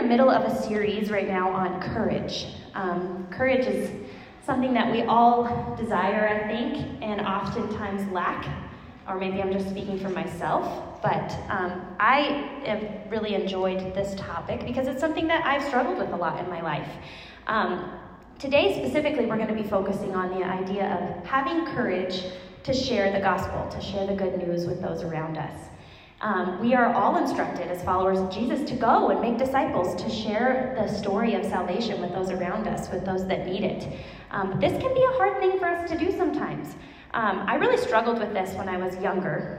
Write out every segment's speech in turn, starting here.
middle of a series right now on courage. Courage is something that we all desire, I think, and oftentimes lack. Or maybe I'm just speaking for myself, but I have really enjoyed this topic because it's something that I've struggled with a lot in my life. Today, specifically, we're going to be focusing on the idea of having courage to share the gospel, to share the good news with those around us. We are all instructed as followers of Jesus to go and make disciples, to share the story of salvation with those around us, with those that need it. But this can be a hard thing for us to do sometimes. I really struggled with this when I was younger.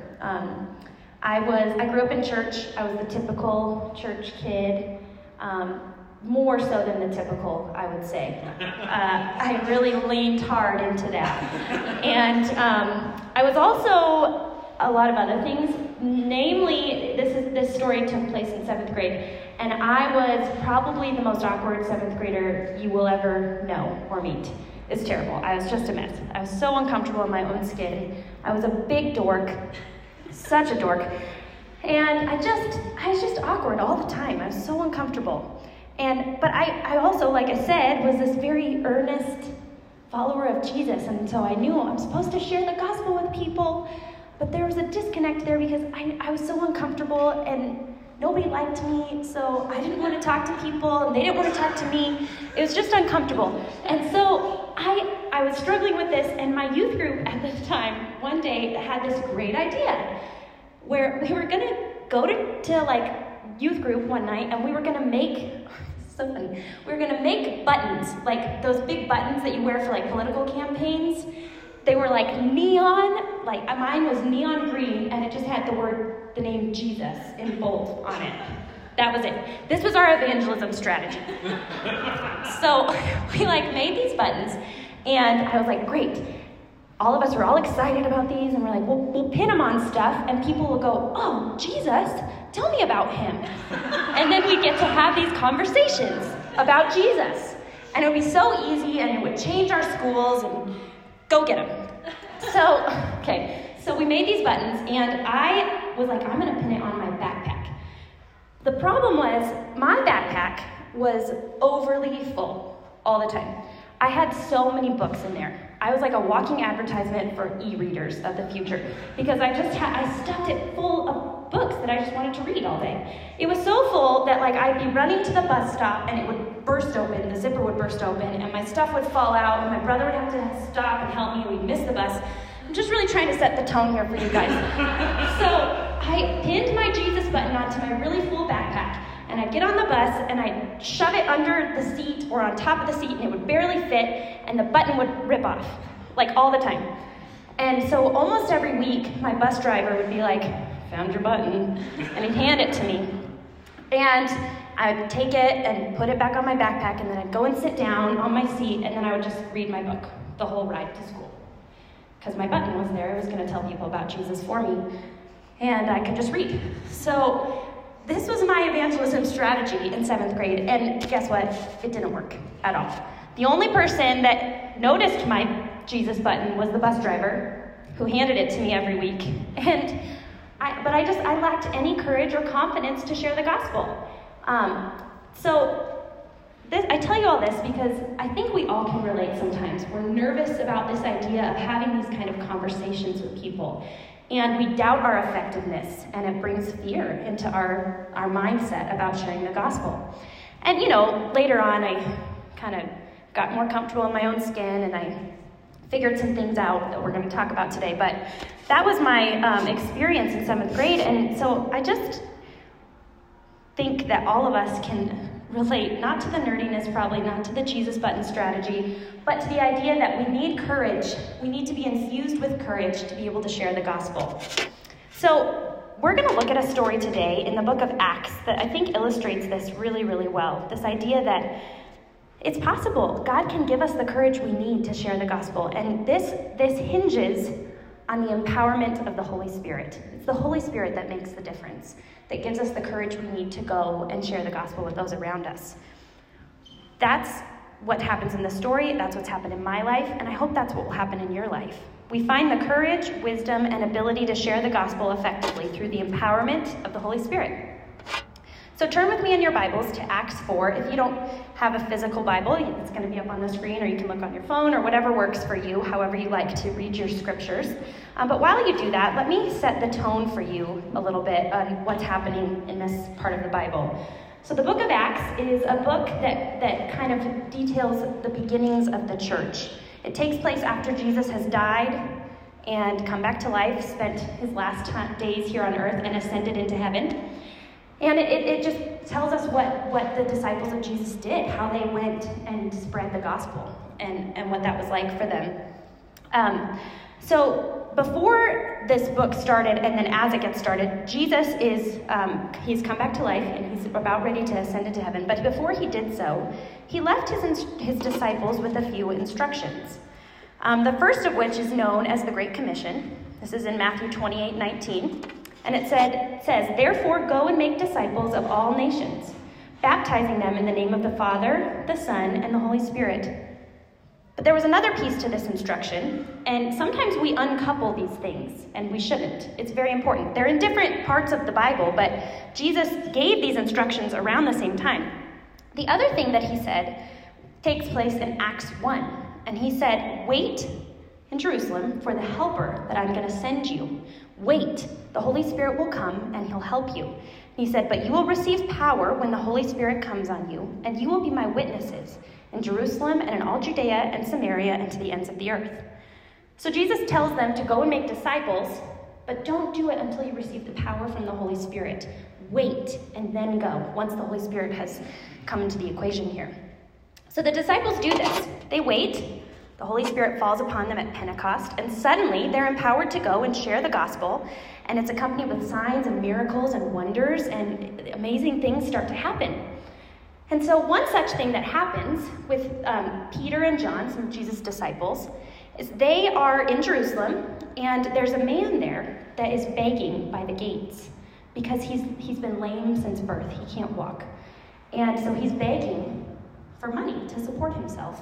I grew up in church. I was the typical church kid, more so than the typical, I would say. I really leaned hard into that. And I was also a lot of other things. Namely, this story took place in 7th grade, and I was probably the most awkward 7th grader you will ever know or meet. It's terrible. I was just a mess. I was so uncomfortable in my own skin. I was a big dork, such a dork. And I was just awkward all the time. I was so uncomfortable. But I also, like I said, was this very earnest follower of Jesus. And so I knew I'm supposed to share the gospel with people. But there was a disconnect there because I was so uncomfortable and nobody liked me, so I didn't want to talk to people and they didn't want to talk to me. It was just uncomfortable. And so I was struggling with this, and my youth group at the time one day had this great idea where we were going to go to like youth group one night, and we were going to make, so funny, we were going to make buttons, like those big buttons that you wear for like political campaigns. They were like neon, like mine was neon green, and it just had the name Jesus in bold on it. That was it. This was our evangelism strategy. So we made these buttons, and I was like, great. All of us were all excited about these, and we're like, we'll pin them on stuff, and people will go, oh, Jesus, tell me about him. And then we get to have these conversations about Jesus. And it would be so easy, and it would change our schools, and go get them. So we made these buttons, and I was like, I'm going to pin it on my backpack. The problem was, my backpack was overly full all the time. I had so many books in there. I was like a walking advertisement for e-readers of the future, because I stuffed it full of books that I just wanted to read all day. It was so full that I'd be running to the bus stop, and it would burst open, the zipper would burst open, and my stuff would fall out, and my brother would have to stop and help me, and we'd miss the bus. I'm just really trying to set the tone here for you guys. So I pinned my Jesus button onto my really full backpack, and I'd get on the bus, and I'd shove it under the seat or on top of the seat, and it would barely fit, and the button would rip off, all the time. And so almost every week, my bus driver would be like, found your button, and he'd hand it to me. And I'd take it and put it back on my backpack, and then I'd go and sit down on my seat, and then I would just read my book the whole ride to school. Because my button was there, it was going to tell people about Jesus for me, and I could just read. So this was my evangelism strategy in 7th grade, and guess what? It didn't work at all. The only person that noticed my Jesus button was the bus driver, who handed it to me every week. But I lacked any courage or confidence to share the gospel. I tell you all this because I think we all can relate sometimes. We're nervous about this idea of having these kind of conversations with people. And we doubt our effectiveness, and it brings fear into our mindset about sharing the gospel. And, later on, I kind of got more comfortable in my own skin, and I figured some things out that we're going to talk about today. But that was my experience in 7th grade, and so I just think that all of us can relate, not to the nerdiness probably, not to the Jesus button strategy, but to the idea that we need courage. We need to be infused with courage to be able to share the gospel. So we're going to look at a story today in the book of Acts that I think illustrates this really, really well. This idea that it's possible. God can give us the courage we need to share the gospel. And this hinges on the empowerment of the Holy Spirit. It's the Holy Spirit that makes the difference, that gives us the courage we need to go and share the gospel with those around us. That's what happens in the story. That's what's happened in my life, and I hope that's what will happen in your life. We find the courage, wisdom, and ability to share the gospel effectively through the empowerment of the Holy Spirit. So turn with me in your Bibles to Acts 4. If you don't have a physical Bible, it's going to be up on the screen, or you can look on your phone, or whatever works for you, however you like to read your scriptures. But while you do that, let me set the tone for you a little bit on what's happening in this part of the Bible. So the book of Acts is a book that kind of details the beginnings of the church. It takes place after Jesus has died and come back to life, spent his last days here on earth, and ascended into heaven. And it just tells us what the disciples of Jesus did, how they went and spread the gospel, and what that was like for them. So before this book started, and then as it gets started, Jesus he's come back to life, and he's about ready to ascend into heaven. But before he did so, he left his disciples with a few instructions. The first of which is known as the Great Commission. This is in Matthew 28:19. And it says, "Therefore go and make disciples of all nations, baptizing them in the name of the Father, the Son, and the Holy Spirit." But there was another piece to this instruction, and sometimes we uncouple these things, and we shouldn't. It's very important. They're in different parts of the Bible, but Jesus gave these instructions around the same time. The other thing that he said takes place in Acts 1, and he said, "Wait in Jerusalem for the helper that I'm going to send you. Wait, the Holy Spirit will come and he'll help you." He said, "But you will receive power when the Holy Spirit comes on you, and you will be my witnesses in Jerusalem and in all Judea and Samaria and to the ends of the earth." So Jesus tells them to go and make disciples, but don't do it until you receive the power from the Holy Spirit. Wait and then go, once the Holy Spirit has come into the equation here. So the disciples do this. They wait. The Holy Spirit falls upon them at Pentecost, and suddenly they're empowered to go and share the gospel, and it's accompanied with signs and miracles and wonders, and amazing things start to happen. And so one such thing that happens with Peter and John, some of Jesus' disciples, is they are in Jerusalem, and there's a man there that is begging by the gates because he's been lame since birth. He can't walk. And so he's begging for money to support himself.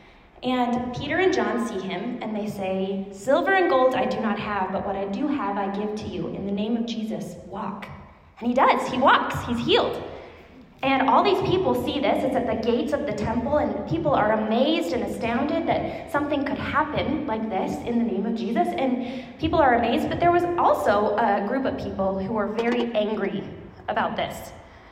And Peter and John see him, and they say, "Silver and gold I do not have, but what I do have I give to you. In the name of Jesus, walk." And he does. He walks. He's healed. And all these people see this. It's at the gates of the temple, and people are amazed and astounded that something could happen like this in the name of Jesus. And people are amazed, but there was also a group of people who were very angry about this.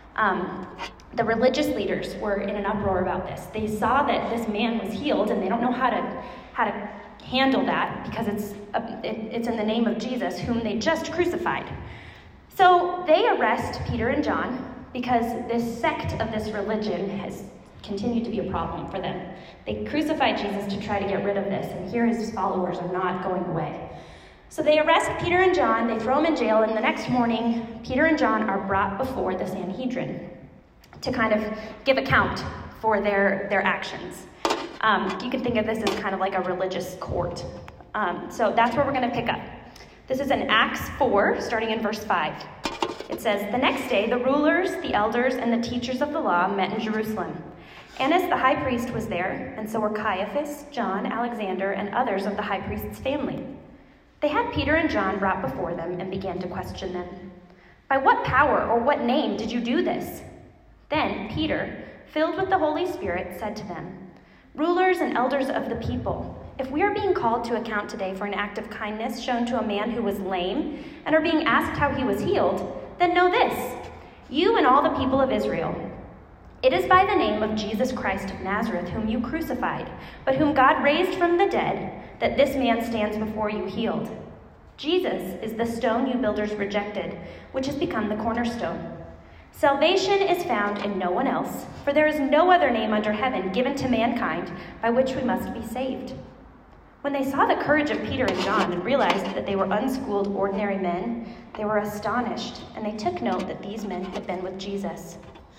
The religious leaders were in an uproar about this. They saw that this man was healed, and they don't know how to handle that because it's in the name of Jesus, whom they just crucified. So they arrest Peter and John because this sect of this religion has continued to be a problem for them. They crucified Jesus to try to get rid of this, and here his followers are not going away. So they arrest Peter and John, they throw them in jail, and the next morning, Peter and John are brought before the Sanhedrin to kind of give account for their actions. You can think of this as kind of like a religious court. So that's where we're going to pick up. This is in Acts 4, starting in verse 5. It says, "The next day, the rulers, the elders, and the teachers of the law met in Jerusalem. Annas the high priest was there, and so were Caiaphas, John, Alexander, and others of the high priest's family. They had Peter and John brought before them and began to question them. 'By what power or what name did you do this?' Then Peter, filled with the Holy Spirit, said to them, 'Rulers and elders of the people, if we are being called to account today for an act of kindness shown to a man who was lame and are being asked how he was healed, then know this, you and all the people of Israel. It is by the name of Jesus Christ of Nazareth, whom you crucified, but whom God raised from the dead, that this man stands before you healed. Jesus is the stone you builders rejected, which has become the cornerstone. Salvation is found in no one else, for there is no other name under heaven given to mankind by which we must be saved.' When they saw the courage of Peter and John and realized that they were unschooled, ordinary men, they were astonished, and they took note that these men had been with Jesus."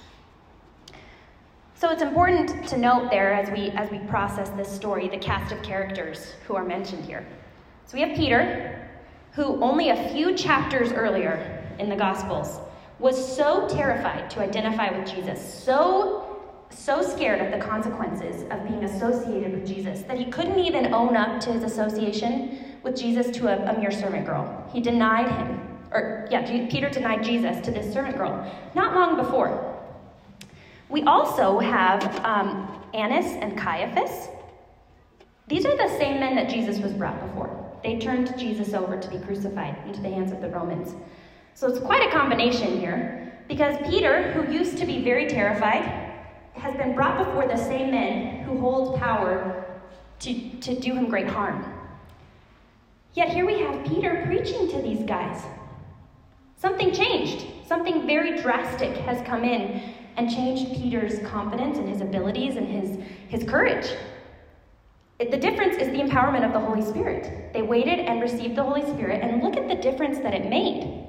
So it's important to note there as we process this story, the cast of characters who are mentioned here. So we have Peter, who only a few chapters earlier in the Gospels was so terrified to identify with Jesus, so scared of the consequences of being associated with Jesus, that he couldn't even own up to his association with Jesus to a mere servant girl. He denied him Peter denied Jesus to this servant girl not long before. We also have Annas and Caiaphas. These are the same men that Jesus was brought before. They turned Jesus over to be crucified into the hands of the Romans. So it's quite a combination here, because Peter, who used to be very terrified, has been brought before the same men who hold power to do him great harm. Yet here we have Peter preaching to these guys. Something changed. Something very drastic has come in and changed Peter's confidence and his abilities and his courage. The difference is the empowerment of the Holy Spirit. They waited and received the Holy Spirit, and look at the difference that it made.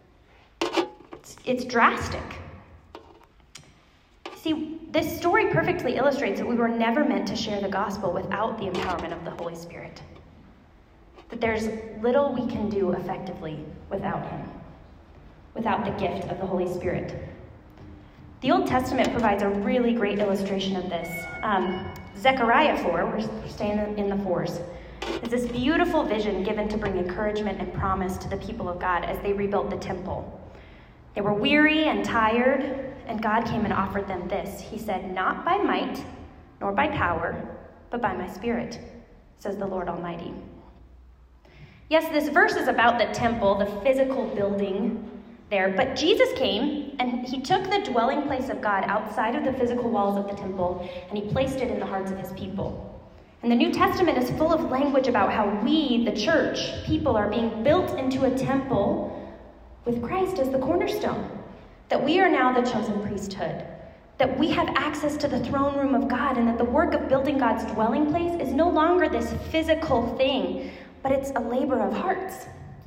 It's drastic. See, this story perfectly illustrates that we were never meant to share the gospel without the empowerment of the Holy Spirit. That there's little we can do effectively without him, without the gift of the Holy Spirit. The Old Testament provides a really great illustration of this. Zechariah 4, we're staying in the 4s, is this beautiful vision given to bring encouragement and promise to the people of God as they rebuilt the temple. They were weary and tired, and God came and offered them this. He said, "Not by might, nor by power, but by my Spirit, says the Lord Almighty." Yes, this verse is about the temple, the physical building there, but Jesus came and he took the dwelling place of God outside of the physical walls of the temple, and he placed it in the hearts of his people. And the New Testament is full of language about how we, the church, people, are being built into a temple with Christ as the cornerstone. That we are now the chosen priesthood. That we have access to the throne room of God, and that the work of building God's dwelling place is no longer this physical thing, but it's a labor of hearts.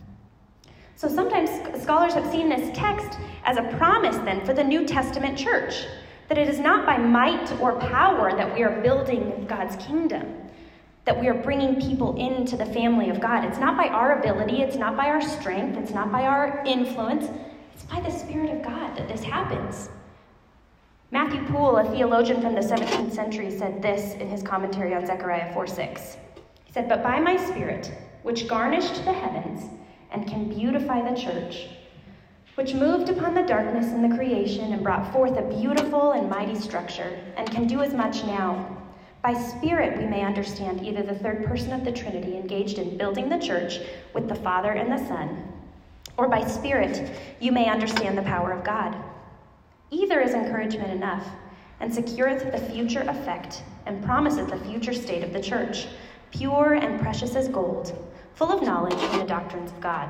So sometimes scholars have seen this text as a promise then for the New Testament church, that it is not by might or power that we are building God's kingdom, that we are bringing people into the family of God. It's not by our ability, it's not by our strength, it's not by our influence, it's by the Spirit of God that this happens. Matthew Poole, a theologian from the 17th century, said this in his commentary on Zechariah 4:6. He said, "But by my Spirit, which garnished the heavens and can beautify the church, which moved upon the darkness in the creation and brought forth a beautiful and mighty structure, and can do as much now. By Spirit we may understand either the third person of the Trinity engaged in building the church with the Father and the Son, or by Spirit you may understand the power of God. Either is encouragement enough, and secureth the future effect, and promiseth the future state of the church, pure and precious as gold, full of knowledge in the doctrines of God."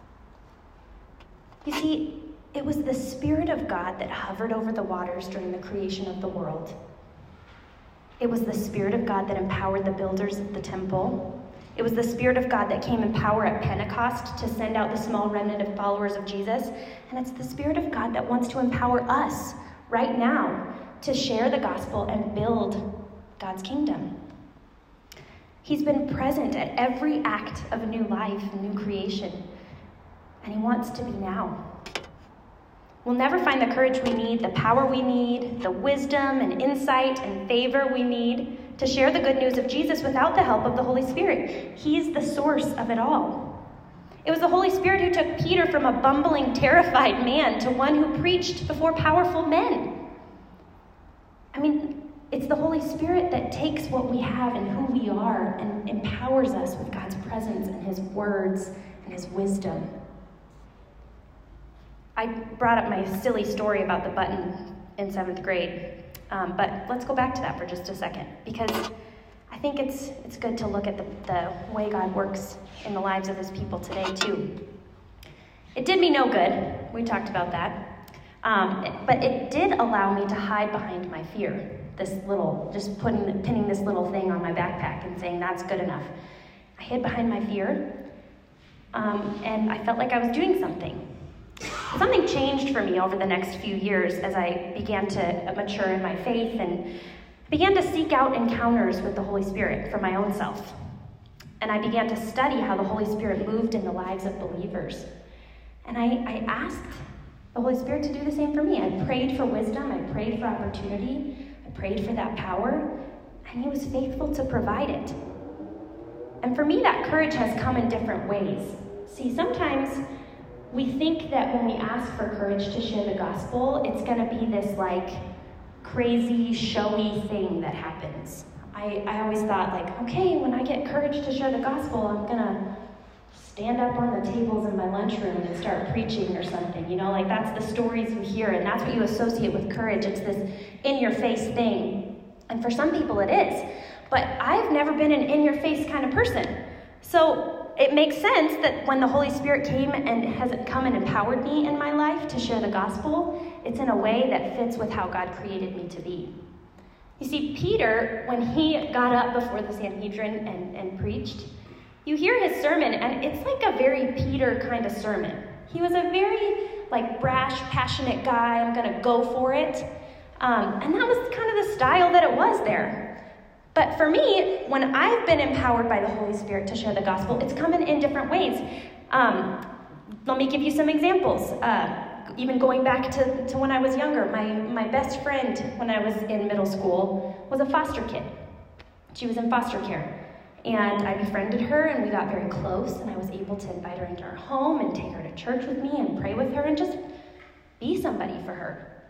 You see, it was the Spirit of God that hovered over the waters during the creation of the world. It was the Spirit of God that empowered the builders of the temple. It was the Spirit of God that came in power at Pentecost to send out the small remnant of followers of Jesus. And it's the Spirit of God that wants to empower us right now to share the gospel and build God's kingdom. He's been present at every act of a new life, a new creation, and he wants to be now. We'll never find the courage we need, the power we need, the wisdom and insight and favor we need to share the good news of Jesus without the help of the Holy Spirit. He's the source of it all. It was the Holy Spirit who took Peter from a bumbling, terrified man to one who preached before powerful men. It's the Holy Spirit that takes what we have and who we are and empowers us with God's presence and his words and his wisdom. I brought up my silly story about the button in 7th grade, but let's go back to that for just a second, because I think it's good to look at the way God works in the lives of his people today too. It did me no good. We talked about that. But it did allow me to hide behind my fear. Pinning this little thing on my backpack and saying, that's good enough. I hid behind my fear, and I felt like I was doing something. Something changed for me over the next few years as I began to mature in my faith and began to seek out encounters with the Holy Spirit for my own self. And I began to study how the Holy Spirit moved in the lives of believers. And I asked the Holy Spirit to do the same for me. I prayed for wisdom, I prayed for opportunity, I prayed for that power, and he was faithful to provide it. And for me, that courage has come in different ways. See, sometimes we think that when we ask for courage to share the gospel, it's going to be this like crazy, showy thing that happens. I always thought like, okay, when I get courage to share the gospel, I'm going to stand up on the tables in my lunchroom and start preaching or something. You know, like that's the stories you hear, and that's what you associate with courage. It's this in-your-face thing. And for some people it is. But I've never been an in-your-face kind of person. So it makes sense that when the Holy Spirit came and has come and empowered me in my life to share the gospel, it's in a way that fits with how God created me to be. You see, Peter, when he got up before the Sanhedrin and preached, you hear his sermon, and it's like a very Peter kind of sermon. He was a very like brash, passionate guy. I'm going to go for it. And that was kind of the style that it was there. But for me, when I've been empowered by the Holy Spirit to share the gospel, it's coming in different ways. Let me give you some examples. Even going back to when I was younger, my best friend when I was in middle school was a foster kid. She was in foster care. And I befriended her, and we got very close, and I was able to invite her into our home and take her to church with me and pray with her and just be somebody for her.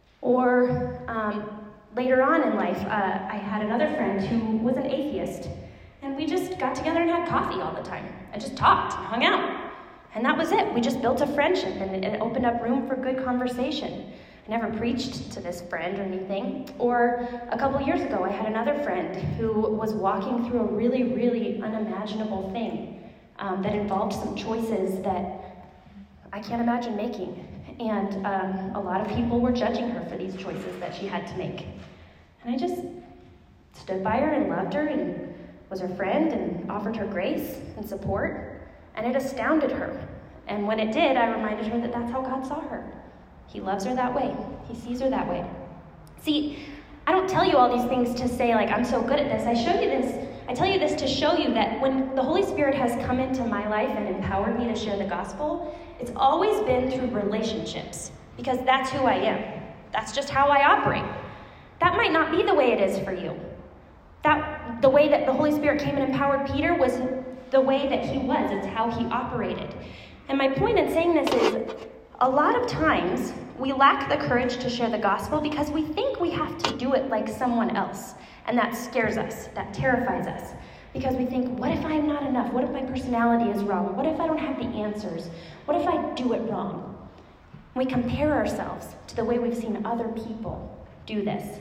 Or later on in life, I had another friend who was an atheist, and we just got together and had coffee all the time and just talked and hung out. And that was it. We just built a friendship, and it opened up room for good conversation. I never preached to this friend or anything. Or a couple years ago, I had another friend who was walking through a really, really unimaginable thing that involved some choices that I can't imagine making. And a lot of people were judging her for these choices that she had to make. And I just stood by her and loved her and was her friend and offered her grace and support. And it astounded her. And when it did, I reminded her that that's how God saw her. He loves her that way. He sees her that way. See, I don't tell you all these things to say, like, I'm so good at this. I tell you this to show you that when the Holy Spirit has come into my life and empowered me to share the gospel, it's always been through relationships, because that's who I am. That's just how I operate. That might not be the way it is for you. The way that the Holy Spirit came and empowered Peter was the way that he was. It's how he operated. And my point in saying this is, a lot of times we lack the courage to share the gospel because we think we have to do it like someone else. And that scares us, that terrifies us. Because we think, what if I'm not enough? What if my personality is wrong? What if I don't have the answers? What if I do it wrong? We compare ourselves to the way we've seen other people do this.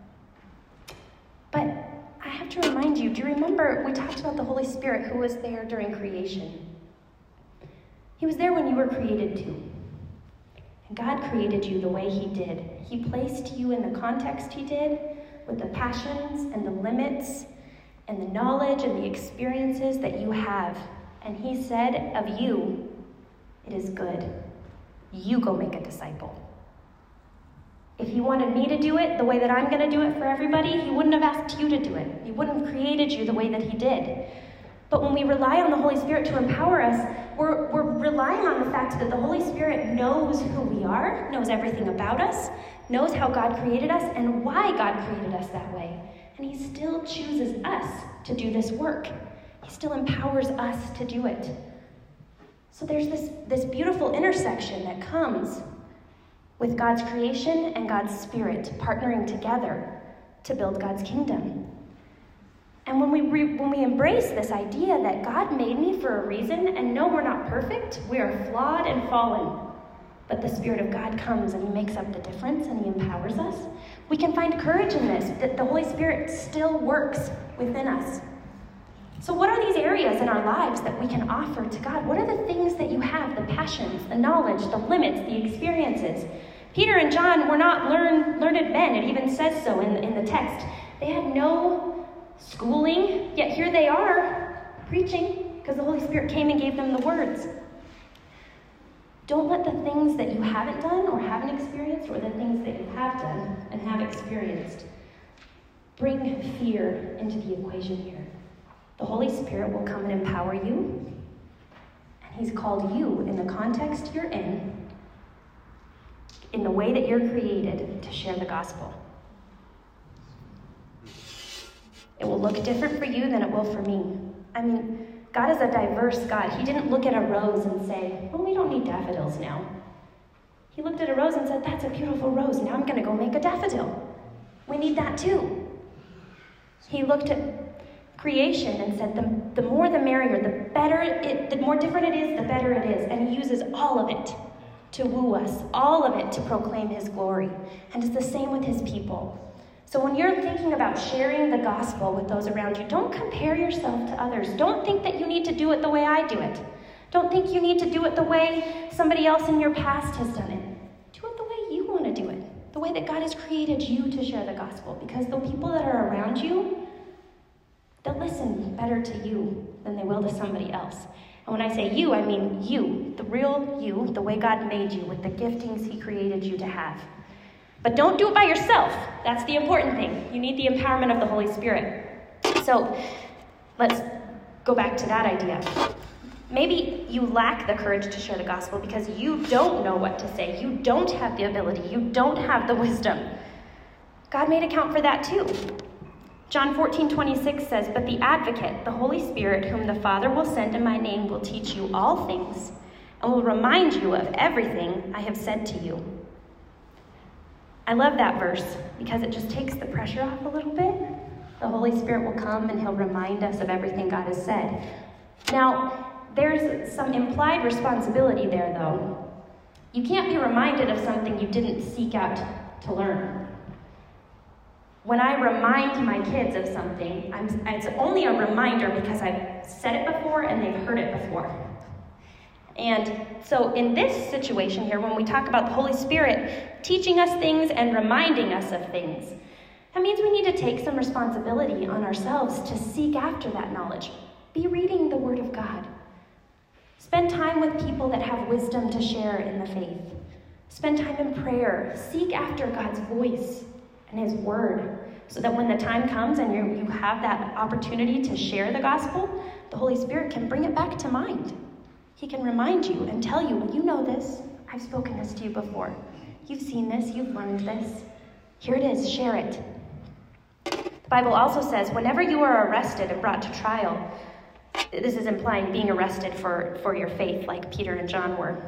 But I have to remind you, do you remember we talked about the Holy Spirit who was there during creation? He was there when you were created too. And God created you the way he did. He placed you in the context he did, with the passions and the limits and the knowledge and the experiences that you have. And he said of you, it is good. You go make a disciple. If he wanted me to do it the way that I'm going to do it for everybody, he wouldn't have asked you to do it. He wouldn't have created you the way that he did. But when we rely on the Holy Spirit to empower us, we're relying on the fact that the Holy Spirit knows who we are, knows everything about us, knows how God created us and why God created us that way. And he still chooses us to do this work. He still empowers us to do it. So there's this beautiful intersection that comes with God's creation and God's Spirit partnering together to build God's kingdom. And when we embrace this idea that God made me for a reason, and no, we're not perfect, we are flawed and fallen, but the Spirit of God comes and he makes up the difference and he empowers us, we can find courage in this, that the Holy Spirit still works within us. So what are these areas in our lives that we can offer to God? What are the things that you have, the passions, the knowledge, the limits, the experiences? Peter and John were not learned men. It even says so in the text. They had no schooling, yet here they are preaching because the Holy Spirit came and gave them the words. Don't let the things that you haven't done or haven't experienced, or the things that you have done and have experienced, bring fear into the equation here. The Holy Spirit will come and empower you, and he's called you in the context you're in the way that you're created, to share the gospel. It will look different for you than it will for me. I mean, God is a diverse God. He didn't look at a rose and say, well, we don't need daffodils now. He looked at a rose and said, that's a beautiful rose. Now I'm going to go make a daffodil. We need that too. He looked at creation and said, the more the merrier, the more different it is, the better it is. And he uses all of it to woo us, all of it to proclaim his glory. And it's the same with his people. So when you're thinking about sharing the gospel with those around you, don't compare yourself to others. Don't think that you need to do it the way I do it. Don't think you need to do it the way somebody else in your past has done it. Do it the way you want to do it, the way that God has created you to share the gospel. Because the people that are around you, they'll listen better to you than they will to somebody else. And when I say you, I mean you, the real you, the way God made you, with the giftings he created you to have. But don't do it by yourself. That's the important thing. You need the empowerment of the Holy Spirit. So let's go back to that idea. Maybe you lack the courage to share the gospel because you don't know what to say. You don't have the ability. You don't have the wisdom. God made account for that too. John 14:26 says, but the advocate, the Holy Spirit, whom the Father will send in my name, will teach you all things and will remind you of everything I have said to you. I love that verse because it just takes the pressure off a little bit. The Holy Spirit will come and he'll remind us of everything God has said. Now, there's some implied responsibility there, though. You can't be reminded of something you didn't seek out to learn. When I remind my kids of something, it's only a reminder because I've said it before and they've heard it before. And so in this situation here, when we talk about the Holy Spirit teaching us things and reminding us of things, that means we need to take some responsibility on ourselves to seek after that knowledge. Be reading the Word of God. Spend time with people that have wisdom to share in the faith. Spend time in prayer. Seek after God's voice and his word so that when the time comes and you have that opportunity to share the gospel, the Holy Spirit can bring it back to mind. He can remind you and tell you, you know this. I've spoken this to you before. You've seen this. You've learned this. Here it is. Share it. The Bible also says, whenever you are arrested and brought to trial, this is implying being arrested for your faith, like Peter and John were.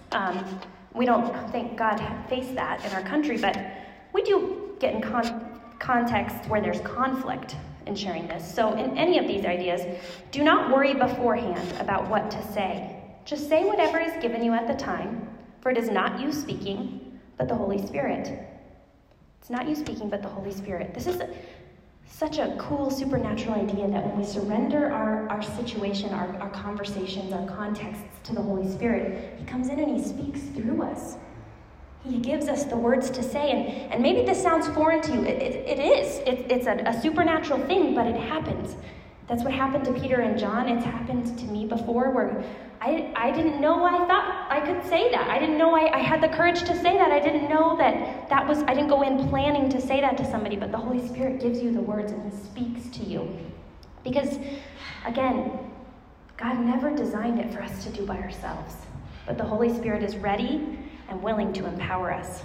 We don't, thank God, face that in our country, but we do get in contexts where there's conflict in sharing this. So in any of these ideas, do not worry beforehand about what to say. Just say whatever is given you at the time, for it is not you speaking, but the Holy Spirit. It's not you speaking, but the Holy Spirit. This is such a cool supernatural idea that when we surrender our situation, our conversations, our contexts to the Holy Spirit, he comes in and he speaks through us. He gives us the words to say, and maybe this sounds foreign to you. It is. It's a supernatural thing, but it happens. That's what happened to Peter and John. It's happened to me before where I didn't know I thought I could say that. I didn't know I had the courage to say that. I didn't know I didn't go in planning to say that to somebody, but the Holy Spirit gives you the words and he speaks to you. Because, again, God never designed it for us to do by ourselves, but the Holy Spirit is ready and willing to empower us.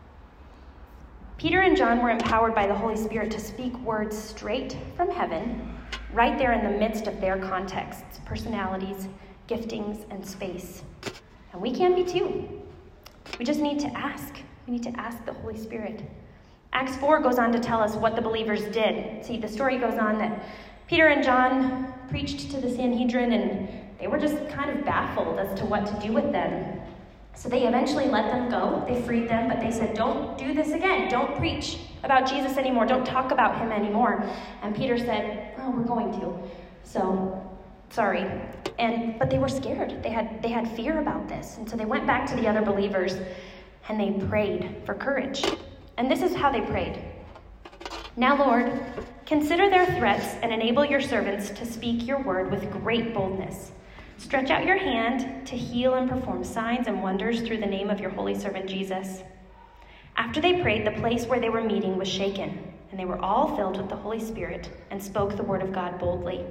Peter and John were empowered by the Holy Spirit to speak words straight from heaven, right there in the midst of their contexts, personalities, giftings, and space. And we can be too. We just need to ask. We need to ask the Holy Spirit. Acts 4 goes on to tell us what the believers did. See, the story goes on that Peter and John preached to the Sanhedrin, and they were just kind of baffled as to what to do with them. So they eventually let them go. They freed them, but they said, don't do this again. Don't preach about Jesus anymore. Don't talk about him anymore. And Peter said, oh, we're going to. So, sorry. But they were scared. They had fear about this. And so they went back to the other believers and they prayed for courage. And this is how they prayed. Now, Lord, consider their threats and enable your servants to speak your word with great boldness. Stretch out your hand to heal and perform signs and wonders through the name of your holy servant Jesus. After they prayed, the place where they were meeting was shaken, and they were all filled with the Holy Spirit and spoke the word of God boldly.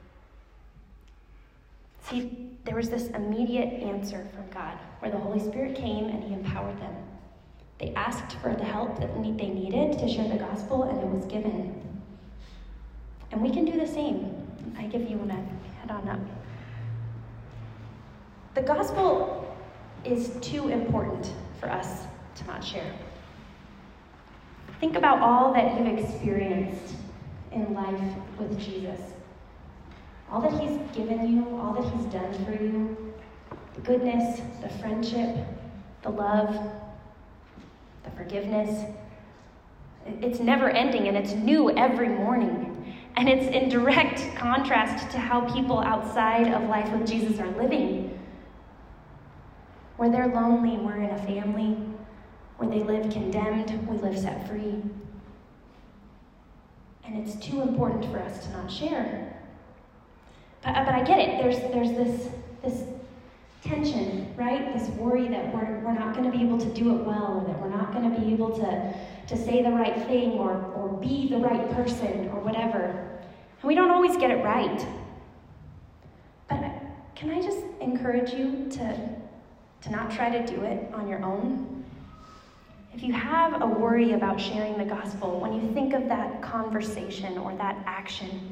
See, there was this immediate answer from God where the Holy Spirit came and he empowered them. They asked for the help that they needed to share the gospel, and it was given. And we can do the same. I give you one head on up. The gospel is too important for us to not share. Think about all that you've experienced in life with Jesus. All that he's given you, all that he's done for you, the goodness, the friendship, the love, the forgiveness. It's never ending, and it's new every morning. And it's in direct contrast to how people outside of life with Jesus are living. Where they're lonely, we're in a family. Where they live condemned, we live set free. And it's too important for us to not share. But I get it. There's this tension, right? This worry that we're not going to be able to do it well, or that we're not going to be able to say the right thing or be the right person or whatever. And we don't always get it right. But can I just encourage you to not try to do it on your own? If you have a worry about sharing the gospel, when you think of that conversation or that action,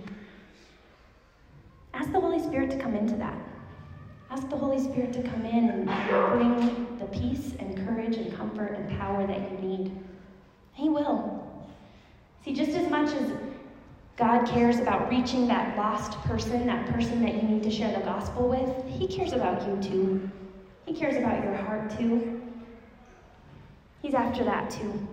ask the Holy Spirit to come into that. Ask the Holy Spirit to come in and bring the peace and courage and comfort and power that you need. He will. See, just as much as God cares about reaching that lost person, that person that you need to share the gospel with, he cares about you too. He cares about your heart too. He's after that too.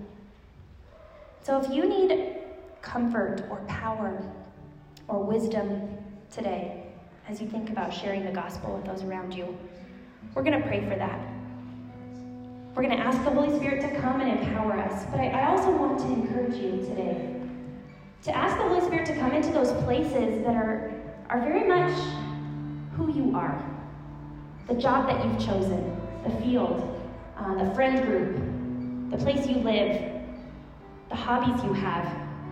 So if you need comfort or power or wisdom today, as you think about sharing the gospel with those around you, we're going to pray for that. We're going to ask the Holy Spirit to come and empower us. But I also want to encourage you today to ask the Holy Spirit to come into those places that are very much who you are. The job that you've chosen, the field, the friend group, the place you live, the hobbies you have.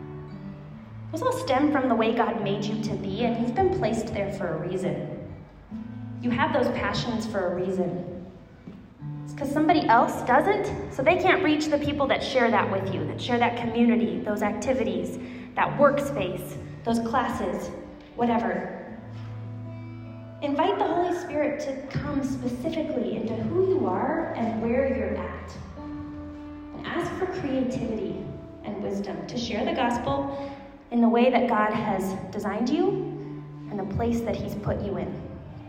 Those all stem from the way God made you to be, and he's been placed there for a reason. You have those passions for a reason. It's because somebody else doesn't, so they can't reach the people that share that with you, that share that community, those activities, that workspace, those classes, whatever. Invite the Holy Spirit to come specifically into who you are and where you're at. And ask for creativity and wisdom to share the gospel in the way that God has designed you and the place that he's put you in.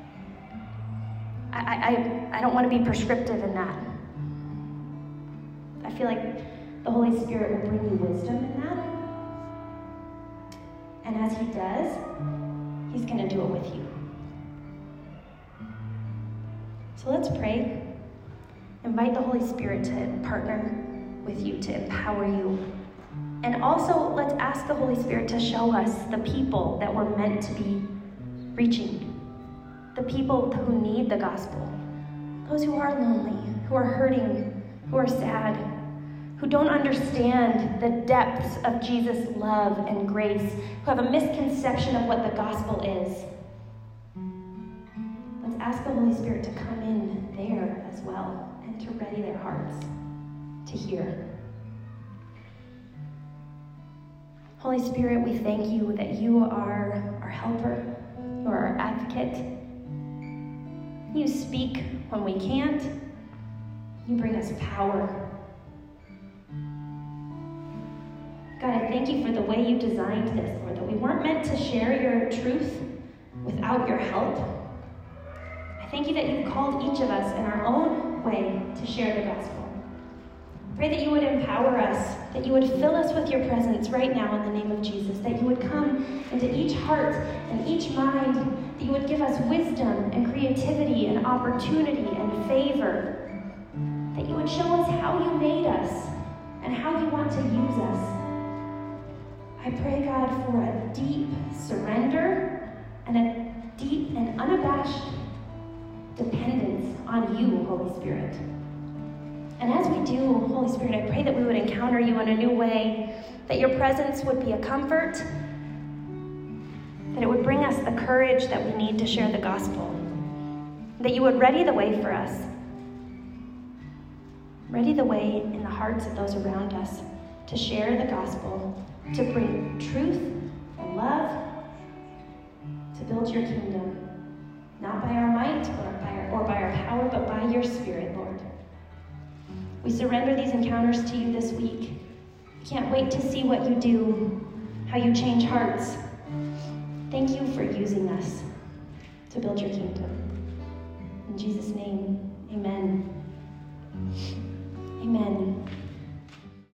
I don't want to be prescriptive in that. I feel like the Holy Spirit will bring you wisdom in that. And as he does, he's going to do it with you. So let's pray. Invite the Holy Spirit to partner with you, to empower you. And also, let's ask the Holy Spirit to show us the people that we're meant to be reaching. The people who need the gospel. Those who are lonely, who are hurting, who are sad, who don't understand the depths of Jesus' love and grace, who have a misconception of what the gospel is. Let's ask the Holy Spirit to come in there as well and to ready their hearts to hear. Holy Spirit, we thank you that you are our helper, you are our advocate. You speak when we can't. You bring us power. God, I thank you for the way you designed this, Lord, that we weren't meant to share your truth without your help. I thank you that you've called each of us in our own way to share the gospel. Pray that you would empower us, that you would fill us with your presence right now in the name of Jesus, that you would come into each heart and each mind, that you would give us wisdom and creativity and opportunity and favor, that you would show us how you made us and how you want to use us. I pray, God, for a deep surrender and a deep and unabashed dependence on you, Holy Spirit. And as we do, Holy Spirit, I pray that we would encounter you in a new way, that your presence would be a comfort, that it would bring us the courage that we need to share the gospel, that you would ready the way for us, ready the way in the hearts of those around us to share the gospel, to bring truth and love, to build your kingdom, not by our might, but by our or by our power, but by your Spirit, Lord. We surrender these encounters to you this week. We can't wait to see what you do, how you change hearts. Thank you for using us to build your kingdom. In Jesus' name, amen.